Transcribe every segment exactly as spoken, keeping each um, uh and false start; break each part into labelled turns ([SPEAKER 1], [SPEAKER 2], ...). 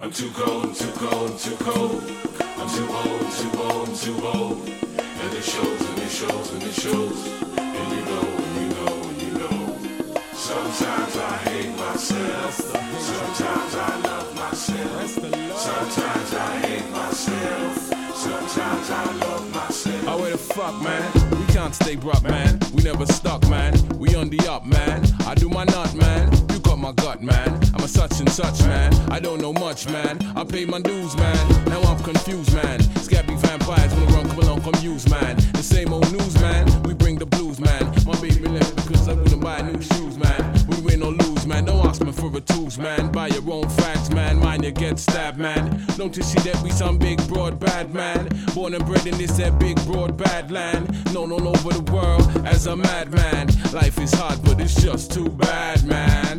[SPEAKER 1] I'm too cold, I'm too cold, I'm too cold. I'm too old, too old, I'm too old. And it shows, and it shows, and it shows. And you know, and you know, and you know. Sometimes I hate myself. Sometimes I love myself. Sometimes I hate myself. Sometimes I love myself.
[SPEAKER 2] Oh, where the fuck, man? We can't stay broke, man. We never stuck, man. We on the up, man. I do my nut, man. You got my gut, man. I'm a such and such, man. I don't know much, man. I pay my dues, man. Now I'm confused, man. Scabby vampires wanna run, come along, come use, man. The same old news, man. We bring the blues, man. My baby left because I wouldn't buy new shoes, man. We win or lose, man. Don't ask me for the tools, man. Buy your own facts, man. Mine you get stabbed, man. Don't you see that we some big, broad, bad man? Born and bred in this that big, broad, bad land. Known all over the world as a madman. Life is hard, but it's just too bad, man.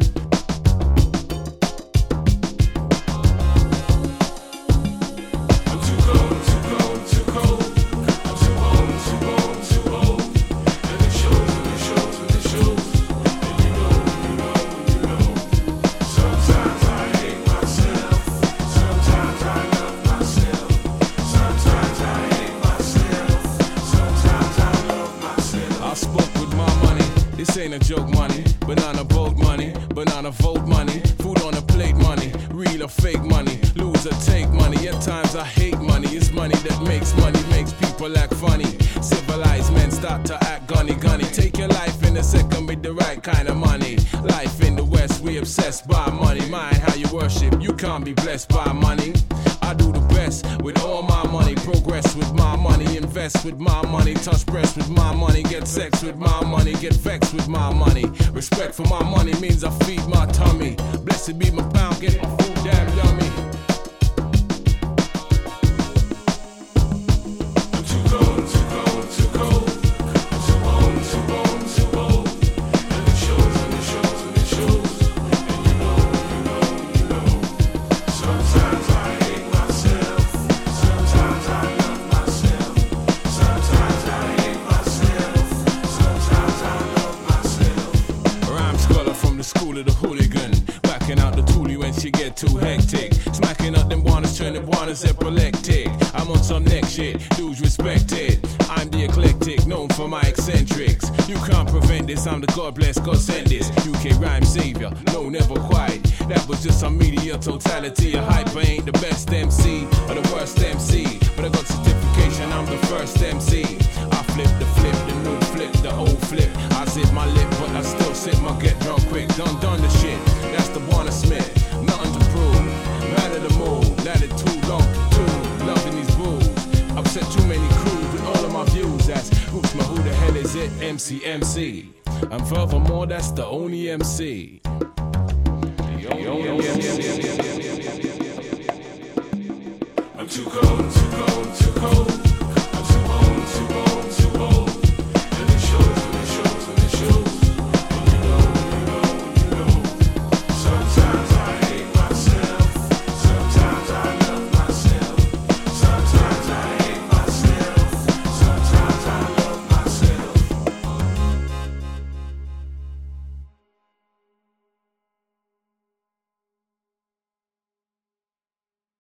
[SPEAKER 2] This ain't a joke money, banana boat money, banana vote money, food on a plate money, real or fake money, lose or take money. At times I hate money, it's money that makes money, makes people act funny. Civilized men start to act gunny gunny. Take your life in a second with the right kind of money. Life in the West, we obsessed by money. Mind how you worship, you can't be blessed by money. I do the best with all my money, progress with my money, invest with my money, touch breasts with my money, get sex with my money, get vexed with my money. Respect for my money means I feed my tummy. Blessed be my pound, get my food damn yummy.
[SPEAKER 1] I'm too cold, too cold, too cold. I'm too old, too old, too old. And it shows, and it shows, and it shows. And you know, you know, you know. Sometimes I hate myself. Sometimes I love myself. Sometimes I hate myself. Sometimes I love myself.
[SPEAKER 2] Rhyme scholar from the school of the hooligan. Backing out the toolie when she get too hectic. Smacking up them wannas, turning wannas epileptic. I'm on some next shit, dudes respect it. I'm the eclectic, known for my eccentrics. You can't prevent this, I'm the God bless, God send this. U K rhyme savior, no never quite. That was just some media totality. A hype, I ain't the best M C or the worst M C, but I got certification, I'm the first M C. I flip the flip, the new flip, the old flip. I zip my lip, but I still sip my get drunk quick. Done done the shit, that's the Warner Smith. Nothing to prove, man of the move. Let it too long to do, loving these booze. Upset too many crews with all of my views. That's oops, my who the hell is it? M C M C. And furthermore, that's the only M C. The only M C.
[SPEAKER 1] I'm too cold.